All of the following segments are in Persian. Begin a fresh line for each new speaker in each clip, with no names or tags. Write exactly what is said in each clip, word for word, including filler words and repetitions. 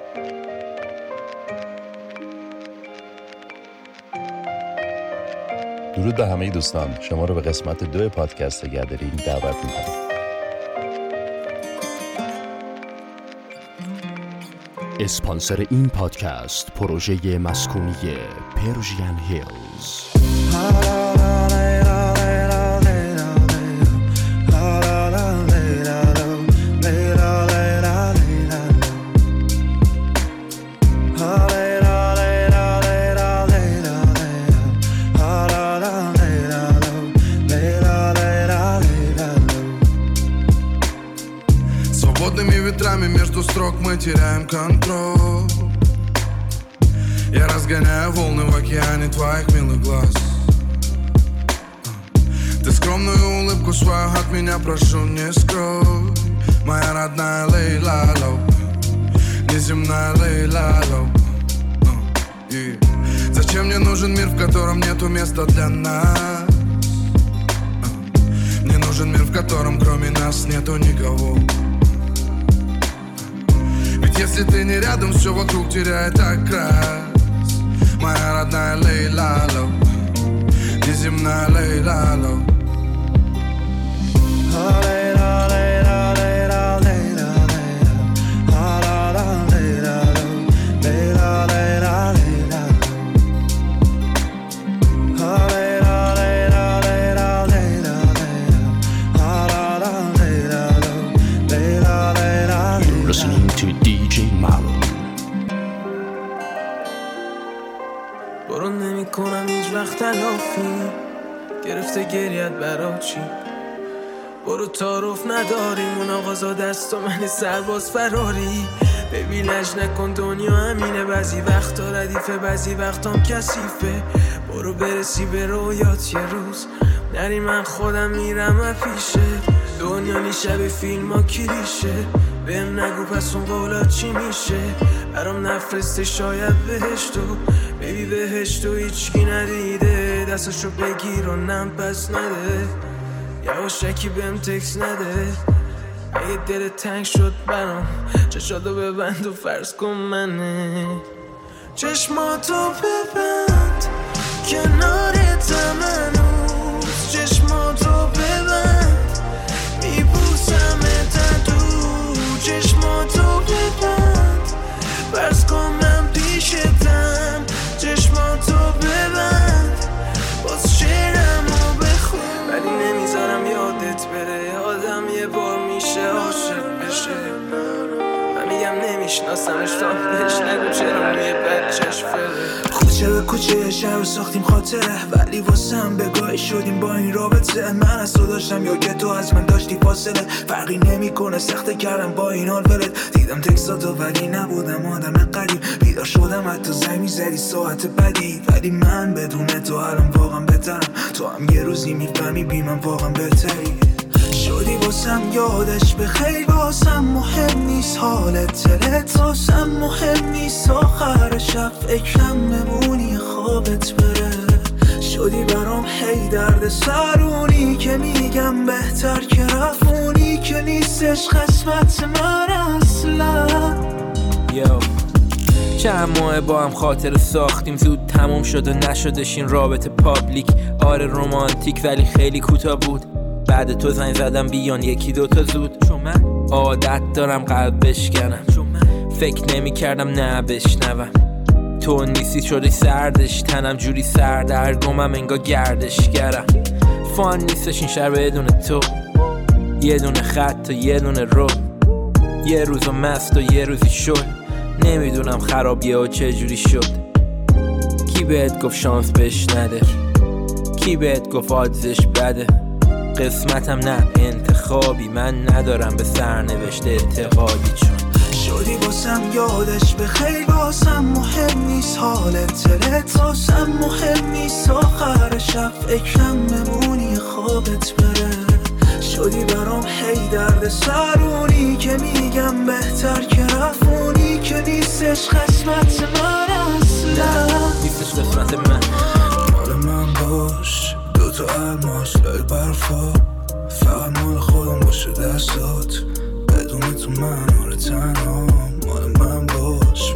درود به همه دوستان، شما رو به قسمت دو پادکست گدرینگ دعوت می‌کنم.
اسپانسر این پادکست پروژه مسکونی پرژین هیلز.
Между строк мы теряем контроль. Я разгоняю волны в океане твоих милых глаз. Ты скромную улыбку свою от меня прошу не скрой. Моя родная Лейла Лоу, неземная Лейла Лоу. Зачем мне нужен мир, в котором нету места для нас? Мне нужен мир, в котором кроме нас нету никого. Если ты не рядом, все вокруг теряет окрас. Моя родная Лейла Лоу, неземная Лейла Лоу.
کنم هیچ وقت تلافی گرفته گریت برا چی؟ برو تعارف نداریم اون آقازا دست و من سرباز فراری. ببین لج نکن دنیا همینه، بعضی وقتا ردیفه بعضی وقتام کثیفه. برو برسی به رویات یه روز نری من خودم میرم افیشه. دنیا نی شب فیلم ها کلیشه، بهم نگو پس اون قولا چی میشه. برام نفرسته شاید بهشتو ببی بهشتو هیچکی ندیده. دستشو بگیر و نم پس نده، یواشکی بهم تکس نده. اگه دل تنگ شد برام چشاتو ببند و فرض کن منه. چشماتو ببند کنارتم هنوز، چشماتو ببند میبوسمت تو. چشماتو ببند فرض کن من پیشتم. چشماتو ببند باز شعرمو بخون. ولی نمیذارم یادت بره، آدم یه بار میشه عاشق بشه. من میگم نمیشناسمش تا بهش نگو چرا روی بچهش فره. کوچه به کوچه شهر ساختیم خاطره، ولی واسم بگاهی شدیم با این رابطه. من از تو داشتم یا که تو از من داشتی فاصله. فرقی نمیکنه سخته کردم با این حال ولت. دیدم تکساتو ولی نبودم آدم قریب. بیدار شدم حتی زنگ میزدی ساعت بدی، ولی من بدون تو الان واقعا بهترم. تو هم یه روزی میفهمی بی من واقعا بهتری. شدی واسم یادش به خیلی، واسم مهم نیست حالت دلت، واسم مهم نیست آخر شب فکرم بمونی خوابت بره. شدی برام هی درد سرونی که میگم بهتر که رفونی که نیستش قسمت من اصلا. یو چند ماه با هم خاطر ساختیم، زود تموم شد و نشدش این رابطه پابلیک. آره رومانتیک ولی خیلی کوتاه بود. بعد تو زنگ زدم بیان یکی دوتا زود، چون من عادت دارم قلب بشکنم. چون من فکر نمی کردم نه بشنوم. تو نیستی شدی سردش تنم جوری سردرگمم انگار گردشگرم. فان نیستش این شهر بدون تو، یه دونه خط و یه دونه رو. یه روزو مست و یه روزی شد، نمیدونم خرابیه و چه جوری شد. کی بهت گفت شانس بهش نده؟ کی بهت گفت آدزش بده؟ قسمتم نه انتخابی، من ندارم به سرنوشت اعتقادی. چون شدی واسم یادش به خیلی، واسم مهم نیست حالت دلت، واسم مهم نیست آخر شب فکرم بمونی خوابت بره. شدی برام هی درد سرونی که میگم بهتر که رفونی که نیستش قسمت من اصلا. نیستش قسمت من. مال من باش دوتا الماس لای برفا، فقط مال خودم باشه دستات بدون تو من آره تنها. مال من باش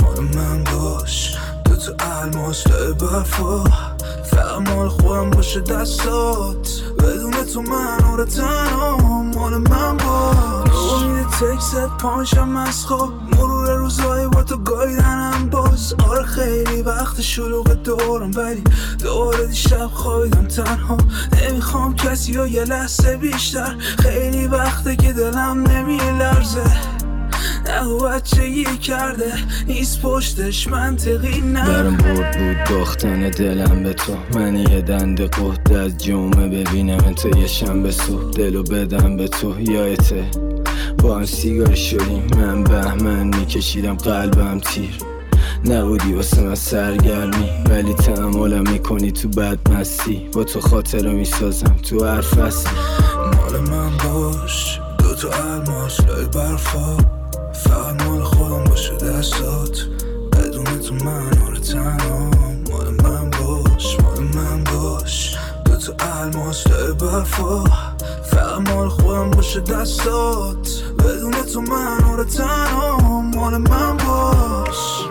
الماس لای برفا، فقط مال خودم باشه دستات، بدون تو من آره تنها مال من باش. امید تکست پانشم از خواب، مرور روزایی با تو گایدنم باز. آره خیلی وقت شلوغ دورم ولی دوباره دیشب خوابیدم تنها. نمیخوام کسی و یه لحظه بیشتر، خیلی وقته که دلم نمیلرزه. نگو بچگی کرده نیست پشتش منطقی نه.
برم برد بود باختن دلم به تو، من یه دند قهد از جمعه ببینم انت یه شنبه صبح دلو بدم به تو. یادته با هم سیگار شدیم، من بهمن میکشیدم قلبم تیر، نبودی واسه من سرگرمی ولی تحملم میکنی تو بدمستی. با تو خاطره میسازم تو هر فصل.
مال من باش دو تا الماس لای برفا، فقط مال خودم باشه دستات، بدون تو من آره تنها مال من باش. مال من باش دو تا الماس لای برفا، فقط مال خودم باشه دستات، بدون تو من آره تنها مال من باش.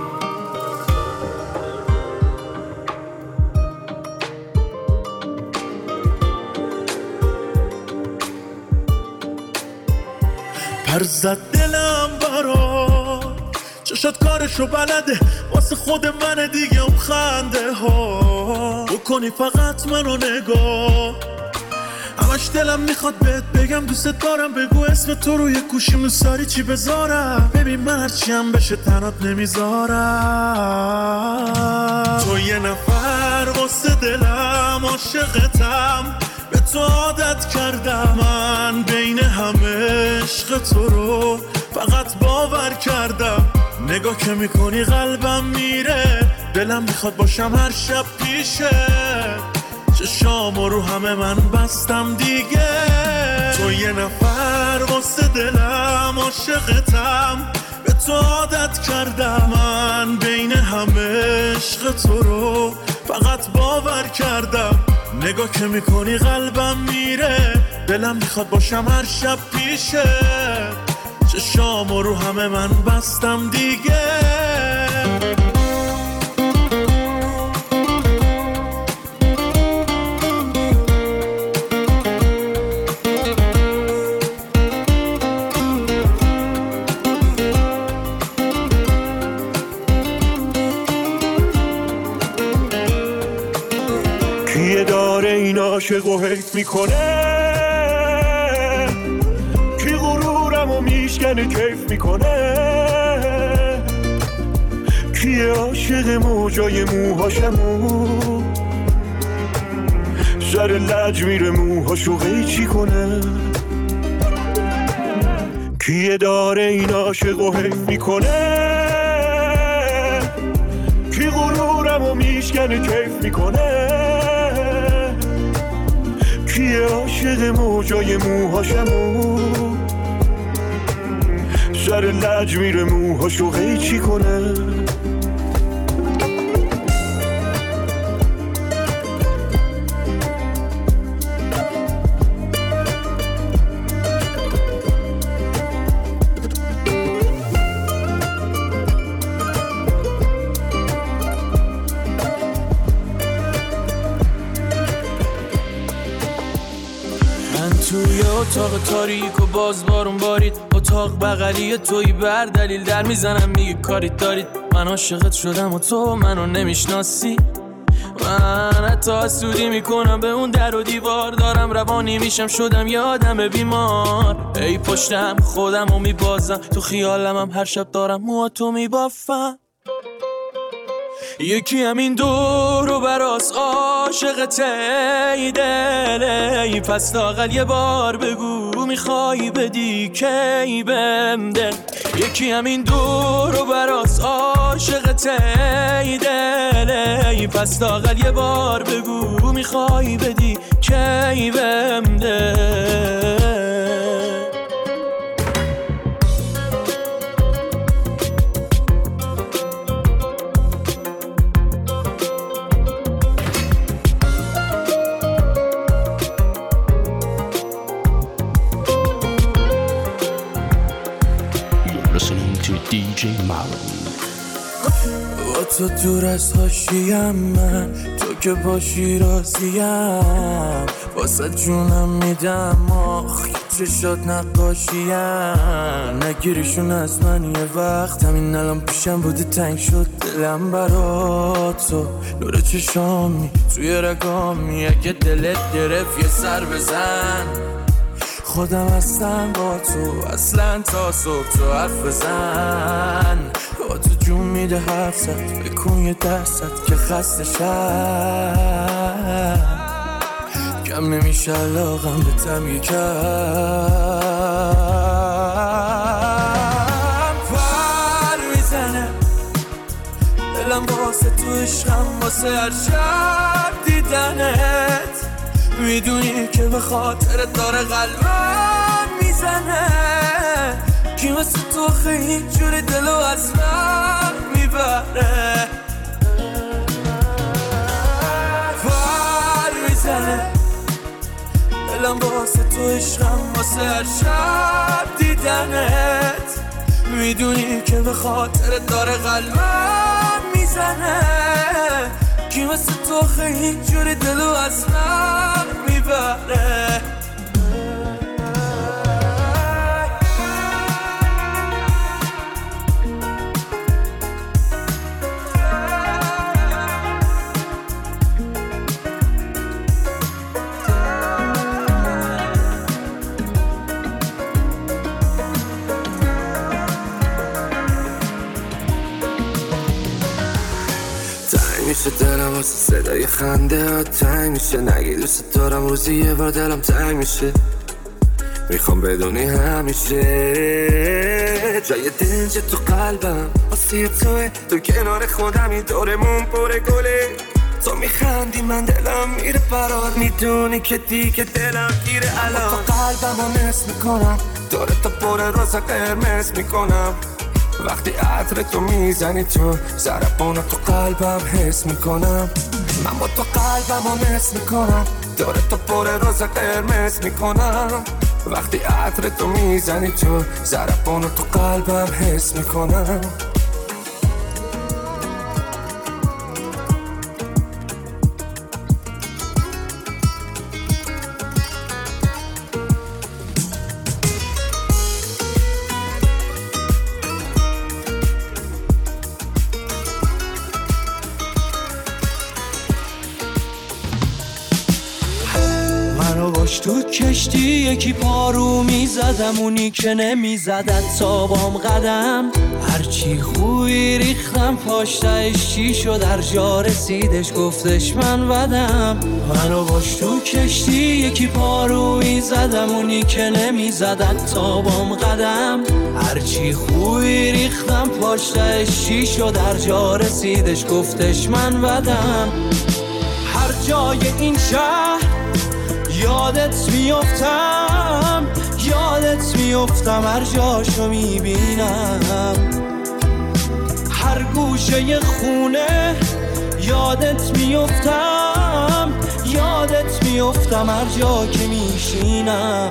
پر زد دلم برا چشات کارشو بلده، واسه خود من دیگه اون خنده ها بکنی فقط منو نگاه. همش دلم میخواد بهت بگم دوست دارم، بگو اسم تو روی گوشیم ساری چی بذارم. ببین من هرچی هم بشه تنات نمیذارم. تو یه نفر واسه دلم عاشقتم، به تو عادت کردم، من بین همه عشق تو رو فقط باور کردم. نگاه که میکنی قلبم میره، دلم میخواد باشم هر شب پیشه، چشامو رو همه من بستم دیگه. تو یه نفر واسه دلم عاشقتم، به تو عادت کردم، من بین همه عشق تو رو فقط باور کردم. نگاه که میکنی قلبم میره، دلم میخواد باشم هر شب پیشه، چشامو رو همه من بستم دیگه. کیه داره این عاشق و حیف میکنه، کی غرورم و میشکنه کیف میکنه، کیه عاشق موجای موهاشمو سر لج میره موهاشو قیچی کنه. کیه داره این عاشق و حیف میکنه، کی غرورم و میشکنه کیف میکنه، کیه عاشق موجای موهاشمو سر لج میره موهاشو قیچی کنه.
توی اتاق تاریک و باز بارون بارید، اتاق بغلی توی بر دلیل در میزنم میگه کاریت دارید. من عاشقت شدم و تو منو نمیشناسی، من حتی حسودی میکنم به اون در و دیوار، دارم روانی میشم شدم یه آدم بیمار. ای پشتم خودم رو میبازم، تو خیالم هم هر شب دارم موهاتو میبافم. یکی همین دور و براس عاشقته ای دل، ای پس لااقل یه بار بگو میخوای بدی کی بهم دل. یکی همین دور و براس عاشقته ای دل، ای پس لااقل یه بار بگو میخوای بدی کی بهم دل.
Listening to دی جی Marlon.
با تو دور از حاشیم من، تو که باشی راضیم، واسه جونم میدم آخ چشات نقاشیم. نگیریشون از من یه وقت، همین الان پیشم بودی تنگ شد دلم برا تو. نور چشامی توی رگامی، اگه دلت گرفت یه سر بزن. خودم هستم با تو اصلا تا صبح تو حرف بزن. با تو جون میده حرف زد، بکن یه دست که خسته شد. کم نمیشه علاقم به تم یکم. پر میزنه دلم واسه تو عشقم، واسه هر شب دیدنت. میدونی که به خاطر داره قلبم میزنه. کی مثل تو خیلی جوری دلو از من میبره. پر میزنه دلم واسه تو عشقم، واسه هر شب دیدنت. میدونی که به خاطر داره قلبم میزنه. کی مثل تو خیلی جوری دلو از من میبره.
میشه دلم واسه صدای خنده ها تنگ میشه. نگی دوست دارم روزی یه بار دلم تنگ میشه. میخوام بدونی همیشه جای دنج تو قلبم واسه توه. تو کنار خودمی دورمون پر گله. تو میخندی من دلم میره برات. میدونی که دیگه دلم گیره الان. تو قلبم رو نصف میکنم، داره تو پر روزا قرمز میکنم. وقتی عطر تو میزنی تو ضربانو تو قلبم حس میکنم. من با تو قلبم رو نصف میکنم، داره تو پر روزا قرمز میکنم. وقتی عطر تو میزنی تو ضربانو تو قلبم حس میکنم.
تو کشتی یکی پارو میزدم، اونی که نمیزدد تا بام قدم. هرچی خوی ریختم پاشتش چی شد، در جا رسیدش گفتش من ودم. منو باش تو کشتی یکی پارو میزدم، اونی که نمیزدد تا بام قدم. هرچی خوی ریختم پاشتش چی شد، در جا رسیدش گفتش من ودم. هر جای این شهر یادت میافتم، یادت میافتم، هر جاشو میبینم. هر گوشه خونه یادت میافتم، یادت میافتم، هر جا که میشینم.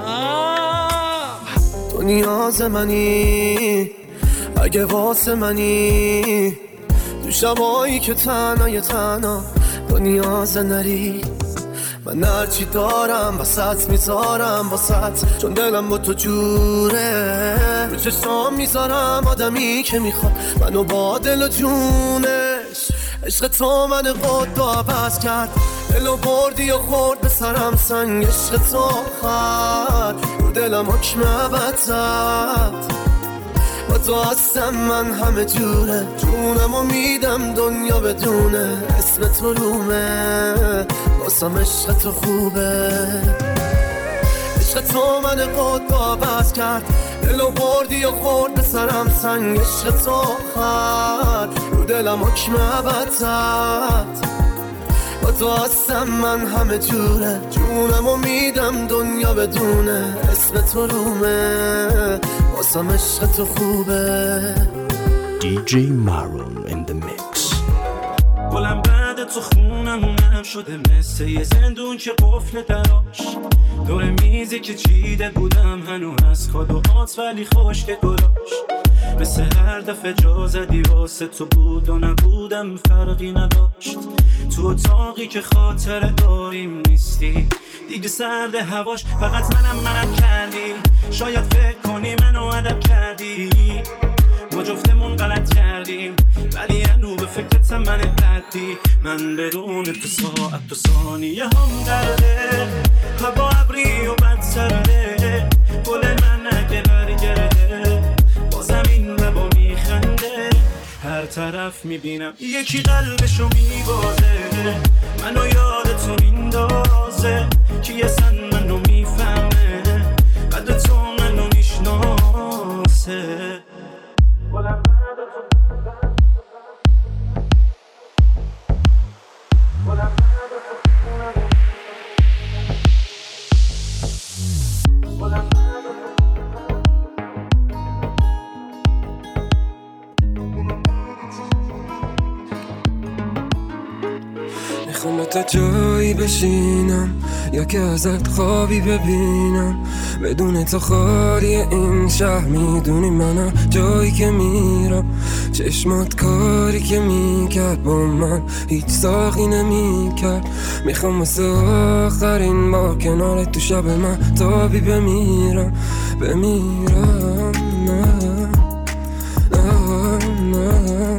تو نیاز منی اگه واسه منی، تو شبایی که تنهای تنها تو نیاز نری. من هرچی دارم واسط میذارم واسط، چون دلم با تو جوره. رو چشام میذارم آدمی که میخواد منو با دل و جونش. عشق تو من قد و عوض کرد، دلو بردی و خورد به سرم سنگ. عشق تو آخر رو دلم حکم ابد زد. با تو هستم من همه جوره، جونمو میدم دنیا بدونه. اسم تو رومه واسم عشق تو خوبه. عشق تو من قد و عوض کرد، دلو بردی و خورد به سرم سنگ. عشق تو آخر رو دلم حکم ابد زد. با تو هستم من همه جوره، جونمو میدم دنیا بدونه. اسم تو رومه واسم عشق تو خوبه.
دی جی Maroon in the mix.
گلم بعد تو خونمونم شده مثل یه زندون که قفل دراش. دور میزی که چیده بودم هنو از کادوهات ولی خشک گلاش.
مثل هر دفعه جا زدی واسه تو بود و نبودم فرقی نداشت. تو اتاقی که خاطره داریم نیستی دیگه سرد هواش، فقط منم منم کردی. شاید فکر کنی منو ادب کردی، ما جفتمون غلط کردیم ولی انو به فکرت من بدی. من بدون تو ساعت و ثانیه هم درده، هوا ابری و بد سرده، گل من اگه برگرده با زمین لبا میخنده. هر طرف میبینم یکی قلبشو میبازه، منو یاد تو میندازه که اصلا منو میفهمه، قد تو منو میشناسه.
میخوام تا جایی بشینم یا که ازت خوابی ببینم، بدون تو خالی این شهر. میدونی منم جایی که میرم، چشمات کاری که میکرد با من هیچ ساقی نمیکرد. میخوام واسه آخرین بار کنار تو شب من تابی بمیرم بمیرم. نه نه نه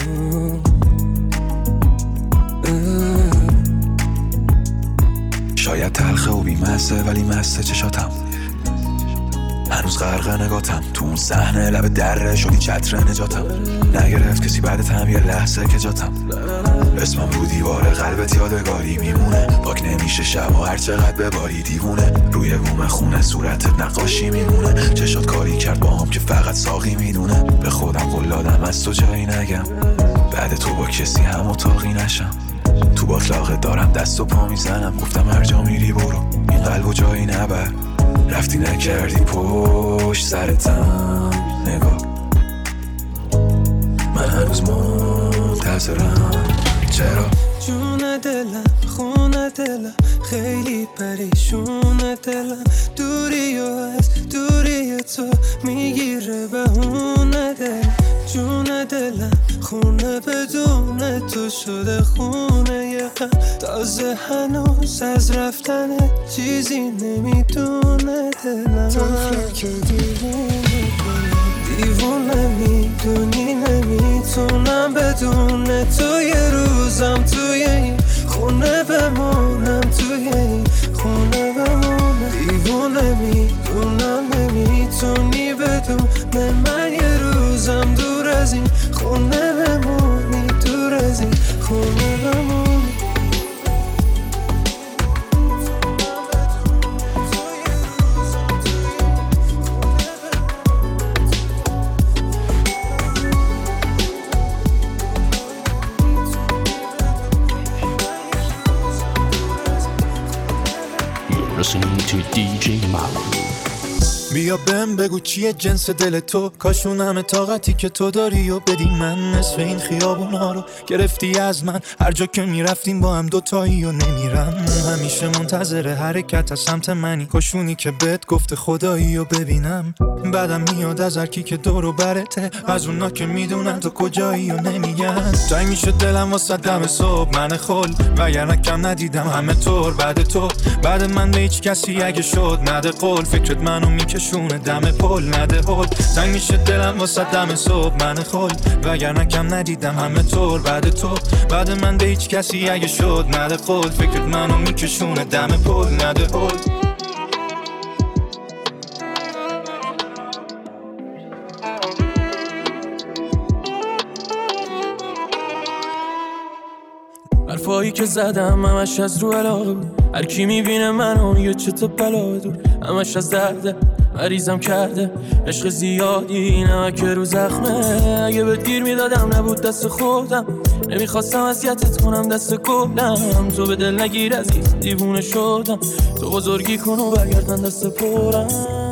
شاید تلخه و بیمسته ولی مسته چشاتم، هنوز غرق نگاتم تو اون صحنه لب دره شدی چتر نجاتم. نگرفت کسی بعدت هم یه لحظه که جاتم، اسمم رو دیوار قلبت یادگاری میمونه. پاک نمیشه شب و هر چقدر بباری دیوونه، روی بوم خونه صورتت نقاشی میمونه. چشات کاری کرد با هم که فقط ساقی میدونه. به خودم قول دادم از تو جایی نگم، بعد تو با کسی هم اتاقی نشم. تو باطلاقت دارم دست و پا میزنم، گفتم هر جا میری برو این قلب و جایی نبر. رفتی نکردی پشت سرتم نگاه، من هنوز منتظرم. چرا؟
جون دلم خونه دلم خیلی پریشون دلم، دوری و از دوری تو میگیره بهونه دلم. جون دلم خونه بدون تو شده خونه یه غم، تازه هنوز از رفتن چیزی نمیدونه دلم. تو که دیوونه دیوونه میدونی نمیتونم بدون تو یه روزم توی این خونه بمونم، توی این خونه بمونم. دیوونه میدونم نمیتونی بدون من یه روزم دور از این خونه بمونی، دور از این خونه بمونی.
Listening to دی جی Marron.
بیا بهم بگو چیه جنس دل تو، کاشون همه طاقتی که تو داری و بدی من. نصف این خیابونا رو گرفتی از من، هر جا که میرفتیم با هم دوتایی و نمیرم. همیشه منتظر حرکت از سمت منی، کاشونی که بهت گفت خدایی و ببینم. بعدم میاد از هر کی که دور و برته، از اونا که میدونن تو کجایی و نمیگن. تنگ میشه دلم واسه دم صبح من خل، وگرنه کم ندیدم همه طور بعد تو. بعد من به هیچ کسی اگه شد نده قول، فکرت منو میکشونه دم پل نده هول. تنگ میشه دلم واسه دم صبح من خل، وگرنه کم ندیدم همه طور بعد تو. بعد من به هیچ کسی اگه شد نده قول، فکرت منو میکشونه دم پل نده هول.
حرفایی که زدم همش از رو علاقه بود، هر کی میبینه منو یه چطور بلا دور. همش از درده مریضم کرده عشق زیادی نمک رو زخمه. اگه بهت گیر میدادم نبود دست خودم، نمیخواستم اذیتت کنم دست کلم. تو به دل نگیر عزیز دیوونه شدم، تو بزرگی کن و برگردن دست پرم.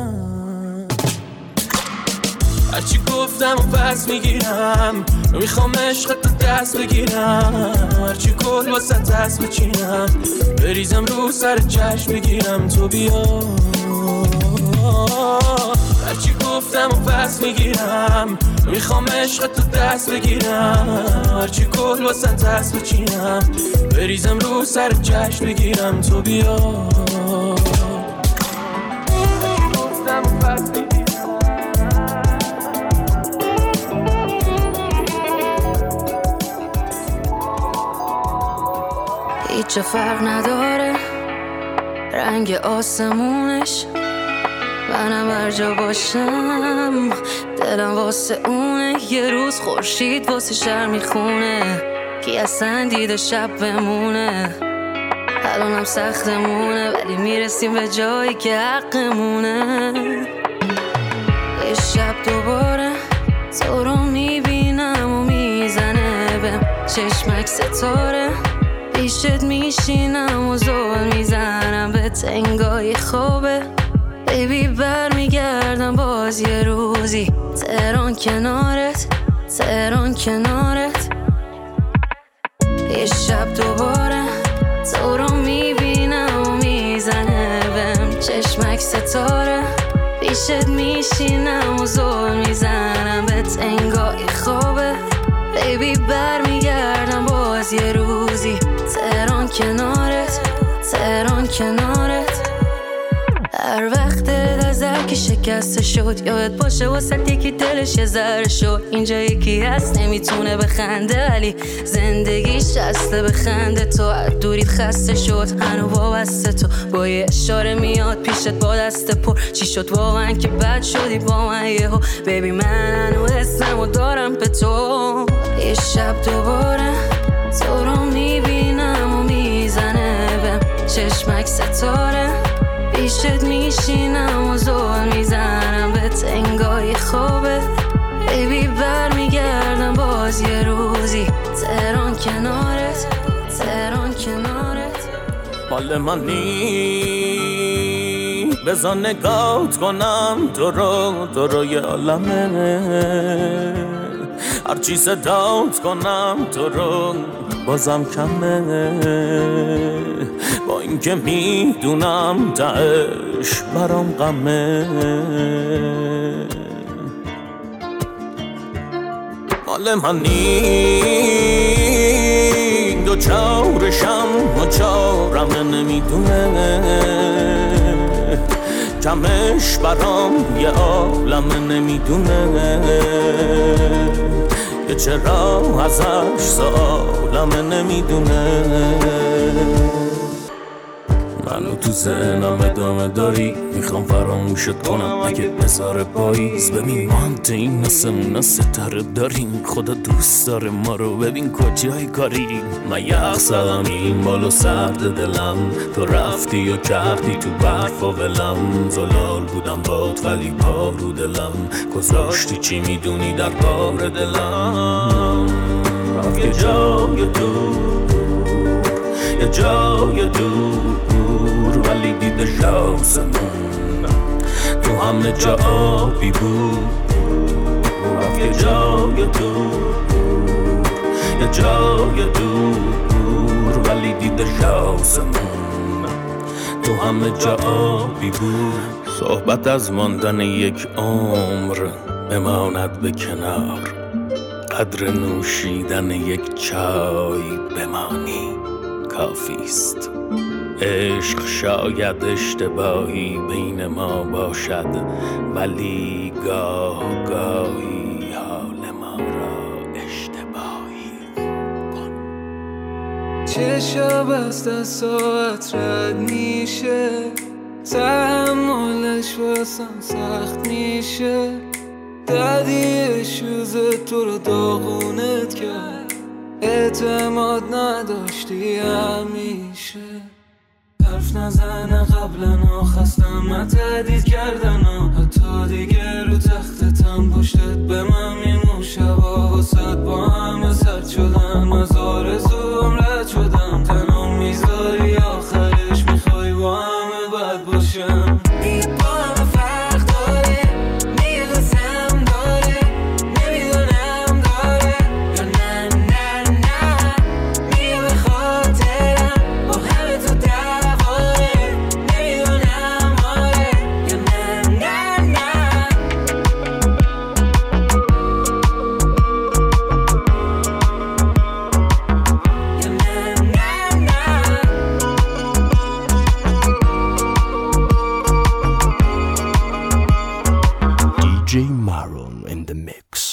هرچی گفتم و پس میگیرم، نمیخوام عشقت تو دست بگیرم. هرچی کل واسه دست بچینم، بریزم رو سر چشم بگیرم تو بیا. هرچی گفتم و پس میگیرم، میخوام عشق تو دست بگیرم، هرچی گل واسه دست بچینم، بریزم رو سر جشن بگیرم. تو بیا گفتم و پس میگیرم.
هیچ فرق نداره رنگ آسمونش، منم هر جا باشم دلم واسه اونه. یه روز خورشید واسه شهر میخونه، کی اصلا دیده شب بمونه. الانم سختمونه ولی میرسیم به جایی که حقمونه. یه شب دوباره تو رو میبینم و میزنه بهم چشمک ستاره، پیشت میشینم و زل میزنم به تنگای خوابه. بیبی بر میگردم باز یه روزی تهران کنارت، تهران کنارت. یه شب دوباره تو رو میبینم و میزنه بهم چشمک ستاره، پیشت میشینم و زل میزنم به تنگای خوابه. بیبی بر میگردم باز یه روزی تهران کنارت، تهران کنارت. هر وقت دلت از هر کی شکسته شد یادت باشه واسه یکی دلش یه ذره شد. اینجا یکی هست نمیتونه بخنده ولی زندگیش هسته بخنده. تو هر دوریت خسته شد هنو وابسته، تو با یه اشاره میاد پیشت با دست پر. چی شد واقعا که بد شدی با من یهو؟ بیبی من هنو حسم و دارم به تو. یه شب دوباره تو رو میبینم و میزنه بهم چشمک ستاره، پیشت میشینم و زل میزنم به تنگای خوابه. بیبی بر میگردم باز یه روزی تهران کنارت، تهران کنارت.
مال منی بزن نگات کنم تو رو، تو رو یه عالمه. هرچی صدات کنم تو رو بازم کمه، با اینکه میدونم تهش برام غمه. مال منی دو چارشم و چارم نمیدونه، کمش برام یه عالمه نمیدونه. که چرا ازش سوالمه نمیدونه. منو تو ذهنم ادامه داری، میخوام فراموشت کنم اگه بذاره پاییز. ببین ما هم تیم نسمونه ستاره داریم، خدا دوست داره ما رو، ببین کجای کاریم. من یخ زدم این بالو سرد دلم، تو رفتی و کردی تو برف و ولم. زلال بودم باد ولی پا رو دلم، گذاشتی چی میدونی در بار دلم. یه جای دور، یه جای دور ولی دیده شاسمون تو همه جا آبی بود. یه جای دور، یه جای دور ولی دیده شاسمون تو همه جا آبی بود. صحبت از ماندن یک عمر بماند به کنار، قدر نوشیدن یک چای بمانی کافیست. عشق شاید اشتباهی بین ما باشد ولی گاه گاهی حال ما را اشتباهی کن.
چه شب از دستات رد میشه، تحملش واسم سخت میشه. دردی شوز تو رو داغونت کرد، اعتماد نداشتی همیشه. حرف نزنه قبلا خستم من تهدید کردن، حتی دیگه رو تختتم پشتت به من میمون. شبا واسد با همه سرد شدم، از آرزوم رد شدم. تنها میذاری آخرش میخوای با همه بد باشم.
J Maroon in the mix.